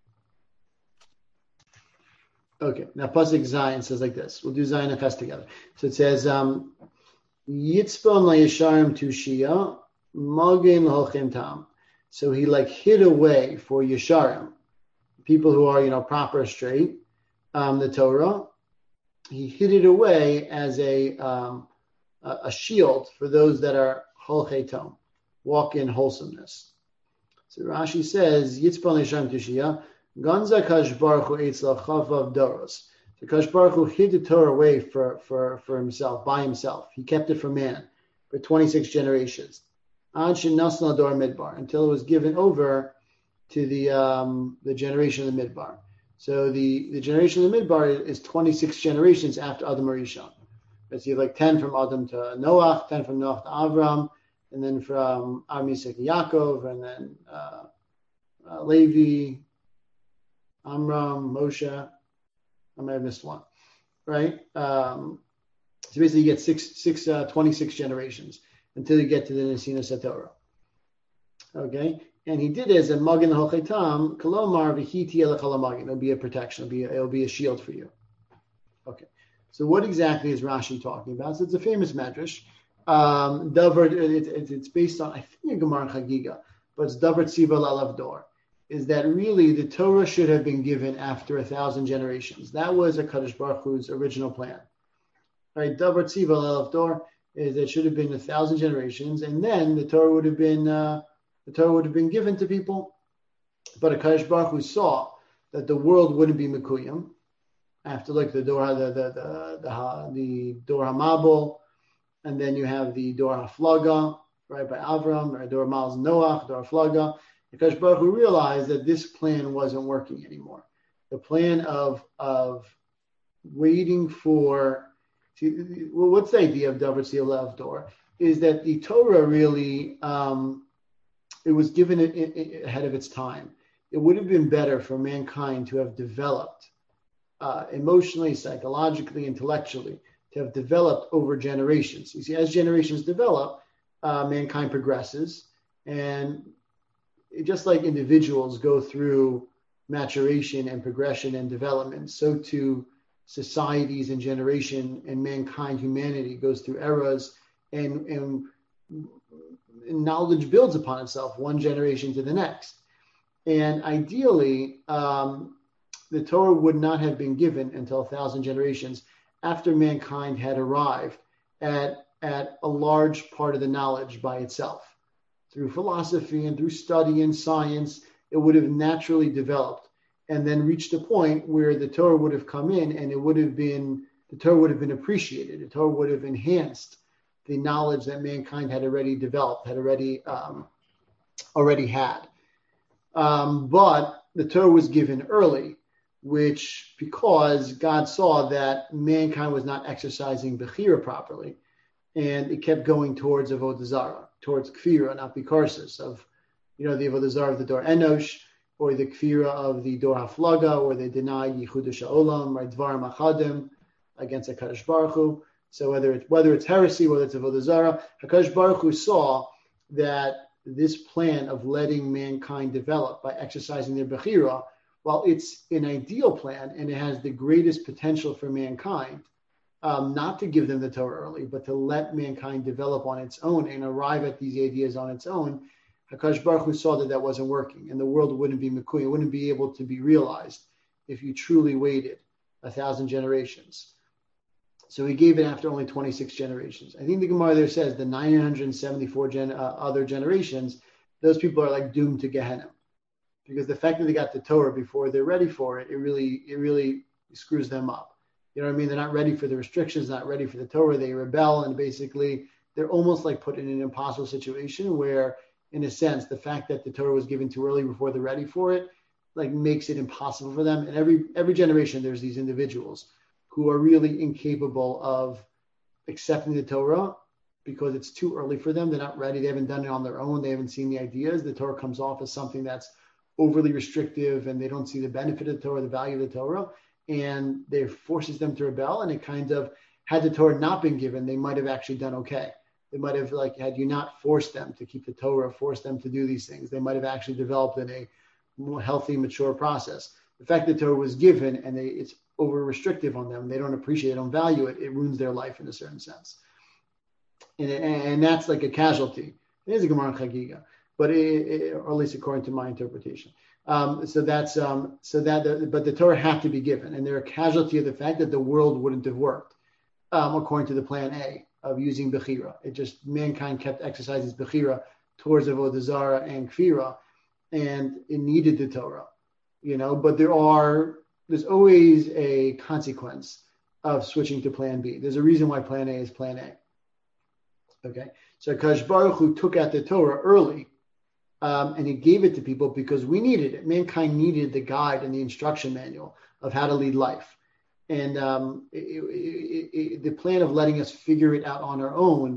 Okay, now Pasuk Zion says like this. We'll do Zion and Ches together. So it says Yitzpon LaYesharim Tushia Magin LaHolchem Tam. So he hid away for Yesharim, people who are proper, straight, the Torah. He hid it away as a shield for those that are Holchei Tom, walk in wholesomeness. So Rashi says, Yitzpon LeShem Tushia, Ganza Kadosh Baruch Hu Eitzla Chavav Doros. So Kadosh Baruch Hu hid the Torah away for himself, by himself. He kept it from man for 26 generations. Until it was given over to the generation of the Midbar. So the generation of the Midbar is 26 generations after Adam Rishon. So you have 10 from Adam to Noach, 10 from Noach to Avram, and then from Avram, Yitzchak, Yaakov, and then Levi, Amram, Moshe. I might have missed one, right? So basically you get 26 generations until you get to the Nesina Satorah. Okay? And he did it as a Magin Hochetam, Kalomar Vihiti Elakalamagin. It'll be a protection, it'll be a shield for you. Okay. So what exactly is Rashi talking about? So it's a famous medrash. It's based on, I think, a Gemara Chagiga, but it's Davar Tziva Lalav Dor. Is that really the Torah should have been given after 1,000 generations? That was a Kadosh Baruch Hu's original plan. Right? Davar Tziva Lalav Dor is it should have been 1,000 generations, and then the Torah would have been given to people. But a Kadosh Baruch Hu saw that the world wouldn't be Mekuyim. After like the Dor HaMabul, and then you have the Dor HaFlaga, right, by Avram, or Dor Malz Noach, Dor HaFlaga. Because Baruch Hu realized that this plan wasn't working anymore. The plan of waiting for, what's the idea of Davar Tzil Dor? Is that the Torah really, it was given ahead of its time. It would have been better for mankind to have developed emotionally, psychologically, intellectually, to have developed over generations. You see, as generations develop, mankind progresses, and just like individuals go through maturation and progression and development, so too societies and generation and mankind, humanity goes through eras, and knowledge builds upon itself one generation to the next. And ideally, the Torah would not have been given until 1,000 generations after mankind had arrived at a large part of the knowledge by itself. Through philosophy and through study and science, it would have naturally developed and then reached a point where the Torah would have come in, and the Torah would have been appreciated. The Torah would have enhanced the knowledge that mankind had already developed, had already had. But the Torah was given early, because God saw that mankind was not exercising Bechira properly, and it kept going towards Avodah Zarah, towards Kfira, not Bikarsis, of the Avodah Zarah of the Dor Enosh, or the Kfira of the Dor HaFlaga, where they deny Yichud Sha'olam, right, Dvarim Achadim, against HaKadosh Baruch Hu. So whether it's heresy, whether it's Avodah Zarah, HaKadosh Baruch Hu saw that this plan of letting mankind develop by exercising their Bechira, while it's an ideal plan and it has the greatest potential for mankind, not to give them the Torah early, but to let mankind develop on its own and arrive at these ideas on its own, HaKadosh Baruch Hu saw that wasn't working, and the world wouldn't be Mekuy, it wouldn't be able to be realized if you truly waited 1,000 generations. So he gave it after only 26 generations. I think the Gemara there says the 974 other generations, those people are like doomed to Gehenna. Because the fact that they got the Torah before they're ready for it, it really screws them up. You know what I mean? They're not ready for the restrictions, not ready for the Torah. They rebel, and basically they're almost like put in an impossible situation where, in a sense, the fact that the Torah was given too early before they're ready for it, like makes it impossible for them. And every generation, there's these individuals who are really incapable of accepting the Torah because it's too early for them. They're not ready. They haven't done it on their own. They haven't seen the ideas. The Torah comes off as something that's overly restrictive, and they don't see the benefit of the Torah, the value of the Torah, and it forces them to rebel. And it kind of, had the Torah not been given, they might have actually done okay. They might have, had you not forced them to keep the Torah, forced them to do these things, they might have actually developed in a more healthy, mature process. The fact that the Torah was given and it's over restrictive on them, they don't appreciate it, don't value it, it ruins their life in a certain sense. And that's like a casualty. It is a Gemara in Chagiga, but or at least according to my interpretation. But the Torah had to be given, and they're a casualty of the fact that the world wouldn't have worked according to the plan A of using Bechira. It just, mankind kept exercising Bechira towards Avodah Zarah and Kfira, and it needed the Torah, but there's always a consequence of switching to plan B. There's a reason why plan A is plan A. Okay, so HaKadosh Baruch Hu took out the Torah early, and he gave it to people because we needed it. Mankind needed the guide and the instruction manual of how to lead life. And the plan of letting us figure it out on our own,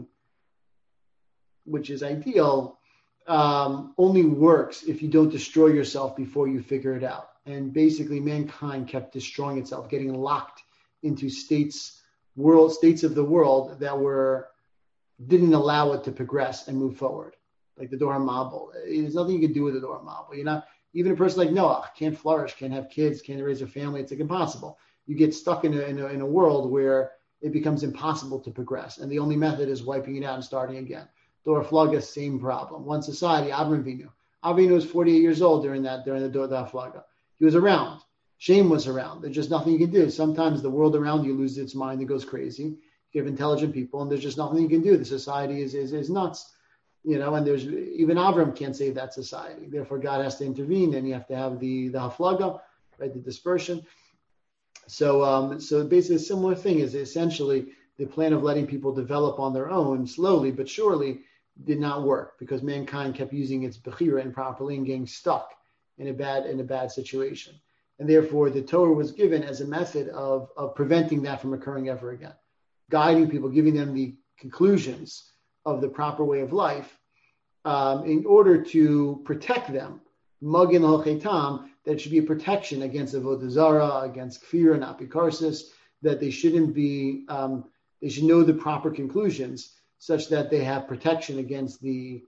which is ideal, only works if you don't destroy yourself before you figure it out. And basically, mankind kept destroying itself, getting locked into states of the world that didn't allow it to progress and move forward. Like the Dor HaMabul. There's nothing you can do with the Dor HaMabul. Even a person like Noah can't flourish, can't have kids, can't raise a family. It's like impossible. You get stuck in a world where it becomes impossible to progress. And the only method is wiping it out and starting again. Dor HaFlaga, same problem. One society, Avram Avinu. Avinu was 48 years old during the Dor HaFlaga. He was around. Shem was around. There's just nothing you can do. Sometimes the world around you loses its mind and goes crazy. You have intelligent people, and there's just nothing you can do. The society is nuts. And there's even Avram can't save that society. Therefore, God has to intervene, and you have to have the Haflaga. right? The dispersion. So basically a similar thing is essentially the plan of letting people develop on their own slowly but surely did not work because mankind kept using its bechira improperly and getting stuck in a bad situation. And therefore the Torah was given as a method of preventing that from occurring ever again, guiding people, giving them the conclusions of the proper way of life in order to protect them. Magin al-Chaitam, that should be a protection against avodah zarah, against kfir and apikarsis, that they shouldn't be, they should know the proper conclusions such that they have protection against the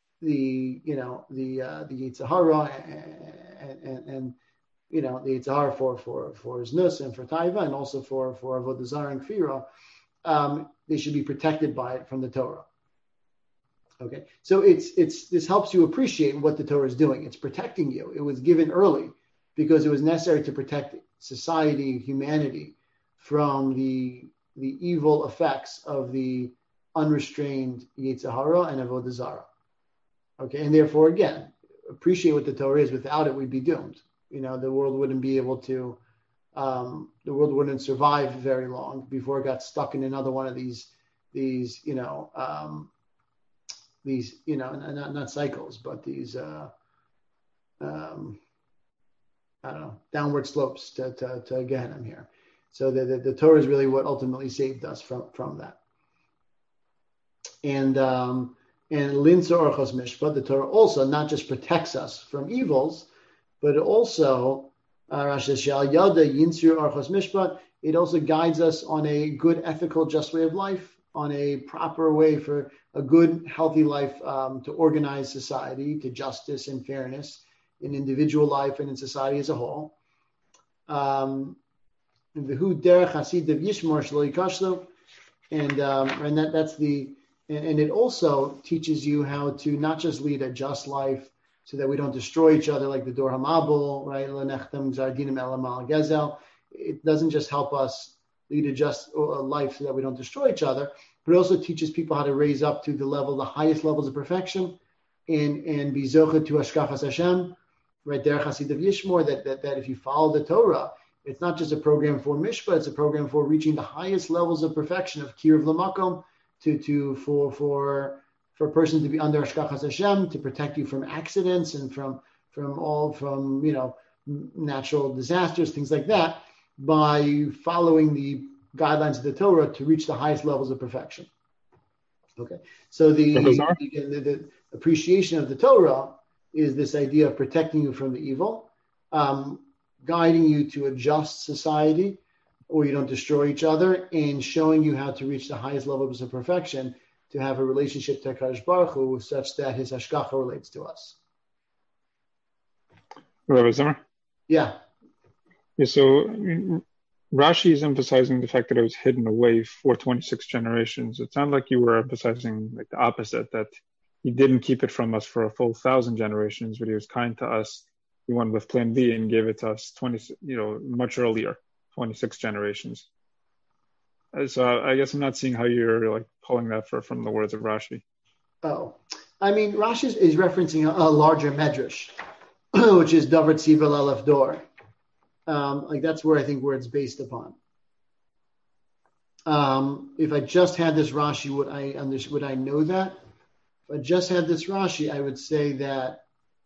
Yetzer Hara and the Yetzer Hara for Znus and for Taiva and also for avodah zarah and kfira. They should be protected by it from the Torah. Okay, so this helps you appreciate what the Torah is doing. It's protecting you. It was given early because it was necessary to protect society, humanity, from the evil effects of the unrestrained Yetzer Hara and avodah zarah. Okay, and therefore, again, appreciate what the Torah is. Without it, we'd be doomed. The world wouldn't be able to. The world wouldn't survive very long before it got stuck in another one of these not cycles, but these downward slopes to Gehenna here. So the Torah is really what ultimately saved us from that. And Linsa Orchos Mishpat, the Torah also not just protects us from evils, but it also it also guides us on a good, ethical, just way of life, on a proper way for a good, healthy life, to organize society, to justice and fairness in individual life and in society as a whole. And it also teaches you how to not just lead a just life so that we don't destroy each other like the Dor HaMabul, right? It doesn't just help us lead a just life so that we don't destroy each other, but it also teaches people how to raise up to the highest levels of perfection and be zocheh to Hashkachas Hashem, right? Derech Hasidav Yishmor, that if you follow the Torah, it's not just a program for mishpah, it's a program for reaching the highest levels of perfection of Kiruv L'Makom, for a person to be under Hashkachas Hashem, to protect you from accidents and from natural disasters, things like that, by following the guidelines of the Torah to reach the highest levels of perfection. Okay, so the appreciation of the Torah is this idea of protecting you from the evil, guiding you to a just society, or you don't destroy each other, and showing you how to reach the highest levels of perfection, to have a relationship to HaKadosh Baruch Hu such that his hashgacha relates to us. Rabbi Zimmer? Yeah. So Rashi is emphasizing the fact that it was hidden away for 26 generations. It sounded like you were emphasizing like the opposite, that he didn't keep it from us for a full 1,000 generations, but he was kind to us. He went with Plan B and gave it to us much earlier, 26 generations. So I guess I'm not seeing how you're like pulling that from the words of Rashi. Oh, I mean, Rashi is referencing a larger medrash, which is Davar Tziva Aleph Dor. That's where it's based upon. If I just had this Rashi, would I know that? If I just had this Rashi, I would say that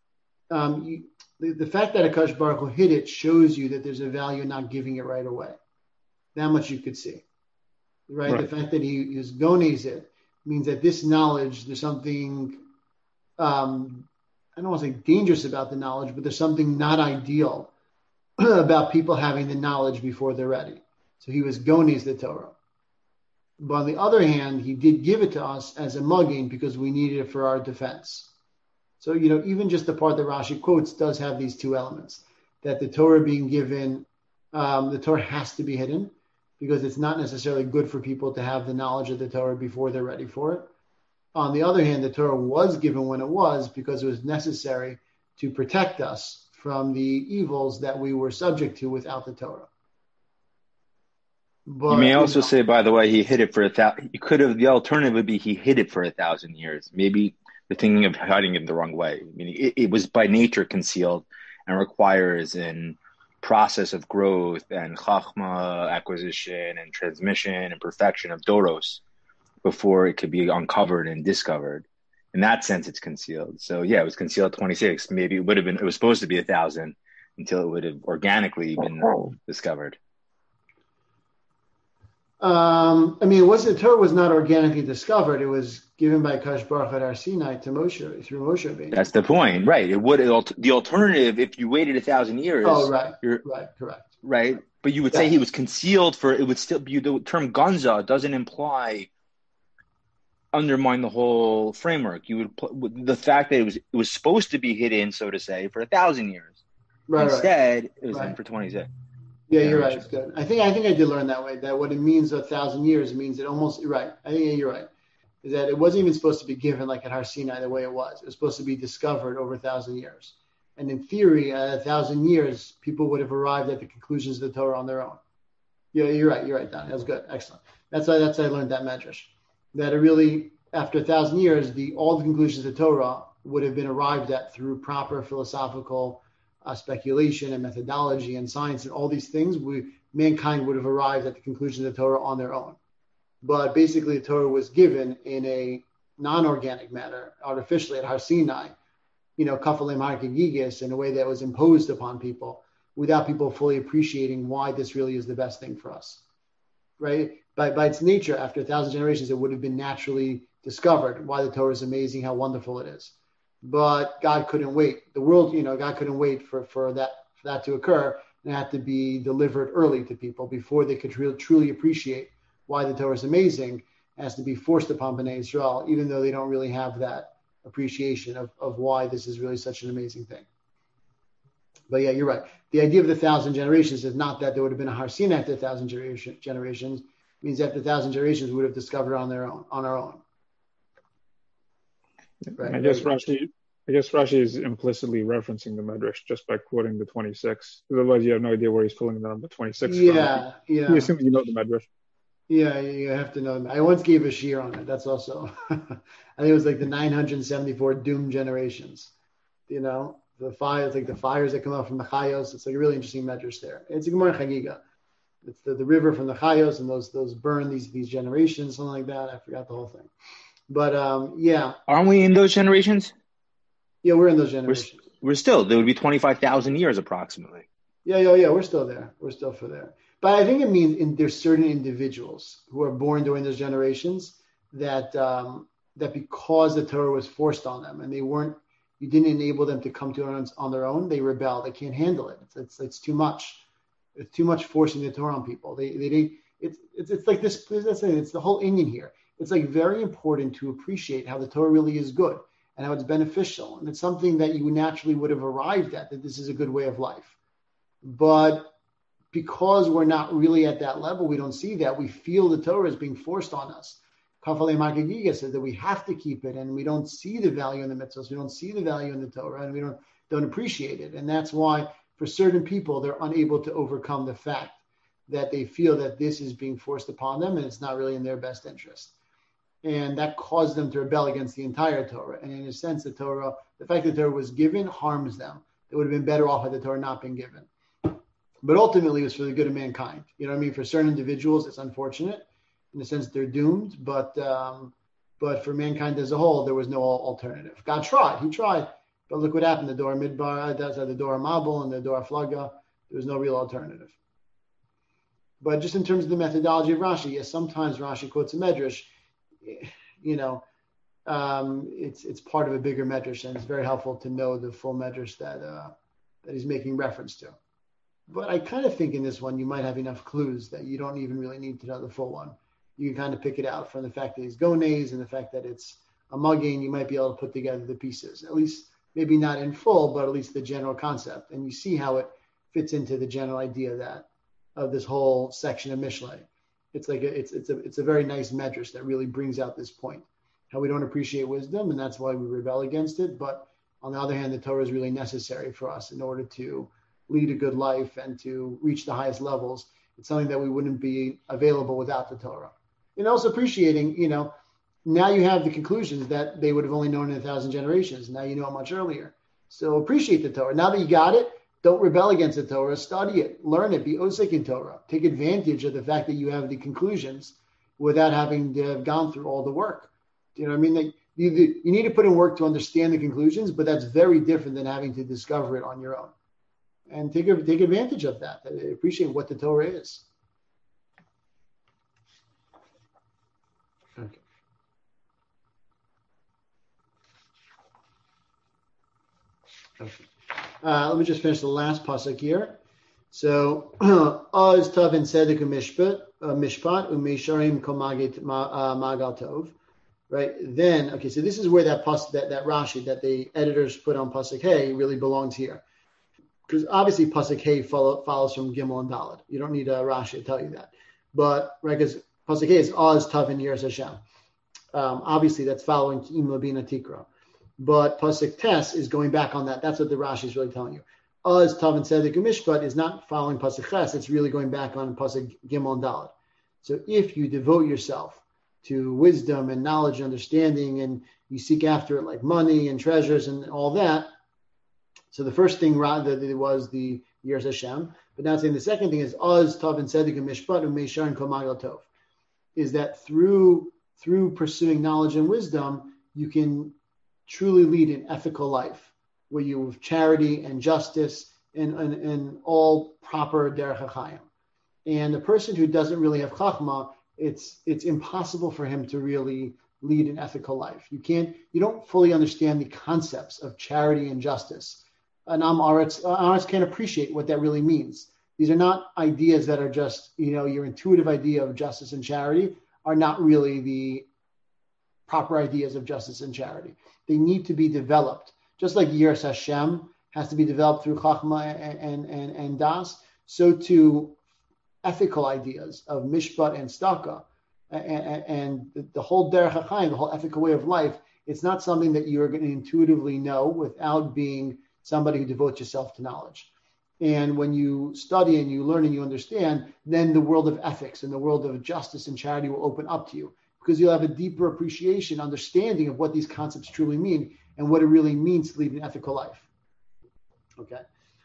the fact that HaKadosh Baruch Hu hid it shows you that there's a value in not giving it right away. That much you could see. Right? The fact that he is gones it means that this knowledge, there's something, I don't want to say dangerous about the knowledge, but there's something not ideal about people having the knowledge before they're ready. So he was gones the Torah. But on the other hand, he did give it to us as a mugging because we needed it for our defense. So, even just the part that Rashi quotes does have these two elements, that the Torah being given, the Torah has to be hidden, because it's not necessarily good for people to have the knowledge of the Torah before they're ready for it. On the other hand, the Torah was given when it was because it was necessary to protect us from the evils that we were subject to without the Torah. But, you may also say, by the way, he hid it for 1,000. The alternative would be he hid it for 1,000 years. Maybe they're thinking of hiding it the wrong way. I mean, it was by nature concealed and requires in process of growth and chachma acquisition and transmission and perfection of Doros before it could be uncovered and discovered. In that sense, it's concealed. So yeah, it was concealed at 26. Maybe it was supposed to be 1,000 until it would have organically been discovered. The Torah was not organically discovered. It was given by Kadosh Baruch Hu at Har Sinai to Moshe through Moshe Rabbeinu. That's the point, right? The alternative, if you waited 1,000 years. Oh, right, correct. Right, but you would say he was concealed for. It would still be the term Gonza doesn't imply undermine the whole framework. You would the fact that it was supposed to be hidden, so to say, for 1,000 years. Right. Instead, it was in for 26. Yeah, you're right. It's good. I think I did learn that way. That what it means 1,000 years, it means it almost. You're right. I think you're right. Is that it wasn't even supposed to be given like at Har Sinai the way it was. It was supposed to be discovered over 1,000 years. And in theory, at 1,000 years, people would have arrived at the conclusions of the Torah on their own. Yeah, you're right. You're right, Don. That was good. Excellent. That's how I learned that medrash. That it really, after 1,000 years, all the conclusions of the Torah would have been arrived at through proper philosophical speculation and methodology and science and all these things. Mankind would have arrived at the conclusions of the Torah on their own. But basically, the Torah was given in a non-organic manner, artificially at Har Sinai, kafalem harkegigis, in a way that was imposed upon people without people fully appreciating why this really is the best thing for us, right? By its nature, after 1,000 generations, it would have been naturally discovered why the Torah is amazing, how wonderful it is. But God couldn't wait. The world, God couldn't wait for that to occur. It had to be delivered early to people before they could truly appreciate why the Torah is amazing. It has to be forced upon Bnei Israel, even though they don't really have that appreciation of why this is really such an amazing thing. But yeah, you're right. The idea of the 1,000 generations is not that there would have been a Har Sinai after 1,000 generations. It means after 1,000 generations, we would have discovered on our own. Right. I guess Rashi is implicitly referencing the Medrash just by quoting the 26. Otherwise, you have no idea where he's pulling the number 26 from. Yeah. You assume you know the Medrash. Yeah, you have to know. I once gave a shiur on it. That's also, I think it was like the 974 doomed generations. The fires, like the fires that come out from the Chayos. It's like a really interesting medrash there. It's a Gemara Chagiga. It's the river from the Chayos, and those burn these generations, something like that. I forgot the whole thing. But yeah. Aren't we in those generations? Yeah, we're in those generations. We're still, there would be 25,000 years approximately. Yeah, we're still there. We're still for there. But I think it means there's certain individuals who are born during those generations that because the Torah was forced on them and you didn't enable them to come to it on their own, they rebel. They can't handle it. It's too much. It's too much forcing the Torah on people. It's like this. It's the whole Indian here. It's like very important to appreciate how the Torah really is good and how it's beneficial. And it's something that you naturally would have arrived at, that this is a good way of life. But because we're not really at that level, we don't see that. We feel the Torah is being forced on us. Kafalei Markagiga says that we have to keep it, and we don't see the value in the mitzvahs. We don't see the value in the Torah, and we don't appreciate it. And that's why for certain people, they're unable to overcome the fact that they feel that this is being forced upon them, and it's not really in their best interest. And that caused them to rebel against the entire Torah. And in a sense, the fact that the Torah was given harms them. They would have been better off had the Torah not been given. But ultimately, it was for the good of mankind. You know what I mean? For certain individuals, it's unfortunate. In the sense they're doomed, but for mankind as a whole, there was no alternative. God tried. He tried. But look what happened. The Dor Midbar, the Dor Mabul, and the Dor Flaga. There was no real alternative. But just in terms of the methodology of Rashi, yes, sometimes Rashi quotes a medrash. It's part of a bigger medrash, and it's very helpful to know the full medrash that he's making reference to. But I kind of think in this one, you might have enough clues that you don't even really need to know the full one. You can kind of pick it out from the fact that he's gonays and the fact that it's a mugging. You might be able to put together the pieces, at least maybe not in full, but at least the general concept. And you see how it fits into the general idea of this whole section of Mishlei. It's like it's a very nice medrash that really brings out this point, how we don't appreciate wisdom, and that's why we rebel against it. But on the other hand, the Torah is really necessary for us in order to lead a good life and to reach the highest levels. It's something that we wouldn't be available without the Torah. And also appreciating, now you have the conclusions that they would have only known in 1,000 generations. Now you know it much earlier. So appreciate the Torah. Now that you got it, Don't rebel against the Torah. Study it, learn it, be osek in Torah. Take advantage of the fact that you have the conclusions without having to have gone through all the work. Do you know what I mean? Like, you need to put in work to understand the conclusions, but that's very different than having to discover it on your own. And take advantage of that. Appreciate what the Torah is. Okay. Let me just finish the last pasuk here. So, Oz Tav and Tzedek Mishpat U'Meisharim Komagit Magal Tov. Right then, okay. So this is where that Rashi that the editors put on pasuk Hey really belongs here, because obviously pasuk Hey follows from Gimel and Daled. You don't need a Rashi to tell you that, but right, because pasuk Hey is Oz Tav and Yiras Hashem. Obviously, that's following Im Labina Tikra. But pasuk Tes is going back on that. That's what the Rashi is really telling you. Oz Tav and Tzedek Mishpat is not following pasuk Ches. It's really going back on pasuk Gimel and Daled. So if you devote yourself to wisdom and knowledge and understanding, and you seek after it like money and treasures and all that. So the first thing that it was the Yiras Hashem, but now saying the second thing is Oz Tav and Tzedek Mishpat U'Meisharim Kol Magal Tov, is that through pursuing knowledge and wisdom, you can truly lead an ethical life where you have charity and justice and all proper derech hachayim. And the person who doesn't really have chachma, it's impossible for him to really lead an ethical life. You don't fully understand the concepts of charity and justice. An Am Aretz can't appreciate what that really means. These are not ideas that are just, your intuitive idea of justice and charity are not really the proper ideas of justice and charity. They need to be developed. Just like Yiras Hashem has to be developed through Chachma and Das, so too ethical ideas of Mishpat and Staka and the whole Derech HaChaim, the whole ethical way of life, it's not something that you're going to intuitively know without being somebody who devotes yourself to knowledge. And when you study and you learn and you understand, then the world of ethics and the world of justice and charity will open up to you, because you'll have a deeper appreciation, understanding of what these concepts truly mean and what it really means to lead an ethical life. Okay.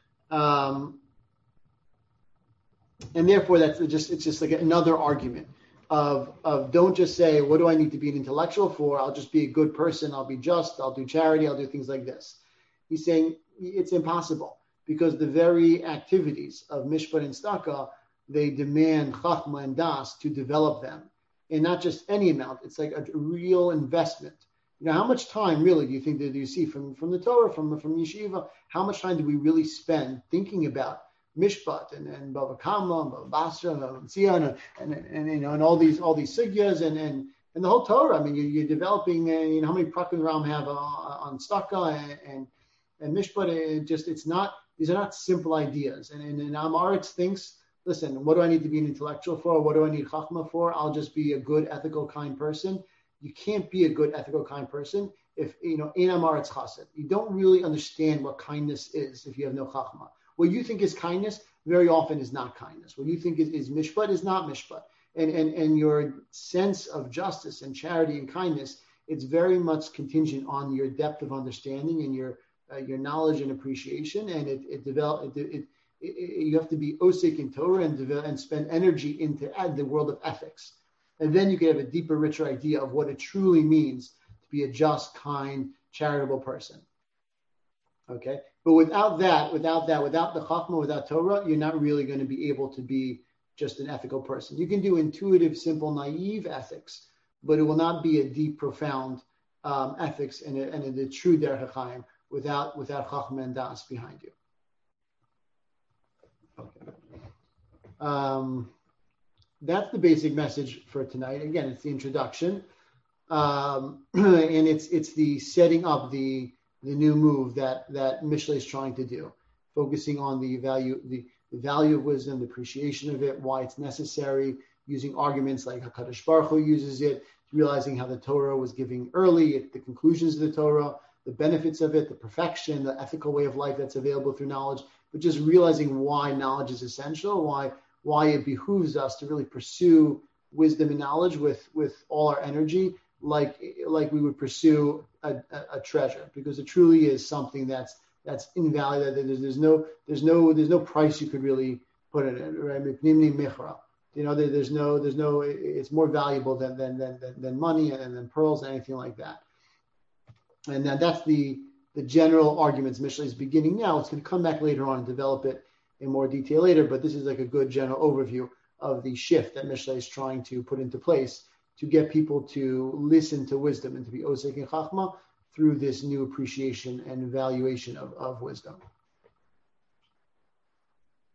And therefore, it's just like another argument of don't just say, what do I need to be an intellectual for? I'll just be a good person. I'll be just. I'll do charity. I'll do things like this. He's saying it's impossible, because the very activities of Mishpat and Staka, they demand Chachma and Das to develop them. And not just any amount. It's like a real investment. How much time really do you think that you see from the Torah, from Yeshiva? How much time do we really spend thinking about Mishpat and Bava Kama and Bava Basra and Tzion and all these sugyas and the whole Torah? I mean, you're developing. How many prakim Ram have on Staka and Mishpat? These are not simple ideas. And Am Aretz thinks, listen, what do I need to be an intellectual for? What do I need Chachma for? I'll just be a good, ethical, kind person. You can't be a good, ethical, kind person if, in Am Aretz Chassid. You don't really understand what kindness is if you have no Chachma. What you think is kindness very often is not kindness. What you think is Mishpat is not Mishpat. And your sense of justice and charity and kindness, it's very much contingent on your depth of understanding and your knowledge and appreciation. And you have to be osik in Torah and spend energy into the world of ethics. And then you can have a deeper, richer idea of what it truly means to be a just, kind, charitable person. Okay? But without the Chachma, without Torah, you're not really going to be able to be just an ethical person. You can do intuitive, simple, naive ethics, but it will not be a deep, profound ethics and a true Derech HaChaim without Chachma and Das behind you. Okay. That's the basic message for tonight. Again, it's the introduction, and it's the setting up the new move that Mishlei is trying to do, focusing on the value of wisdom, the appreciation of it, why it's necessary, using arguments like HaKadosh Baruch Hu uses it, realizing how the Torah was giving early, the conclusions of the Torah, the benefits of it, the perfection, the ethical way of life that's available through knowledge, but just realizing why knowledge is essential, why it behooves us to really pursue wisdom and knowledge with all our energy, like we would pursue a treasure, because it truly is something that's that's invalid. There's no price you could really put in it, right? There's no. It's more valuable than money and than pearls and anything like that. And that's the general arguments Mishlei is beginning now. It's going to come back later on and develop it in more detail later. But this is like a good general overview of the shift that Mishlei is trying to put into place to get people to listen to wisdom and to be osek in chachma through this new appreciation and evaluation of wisdom.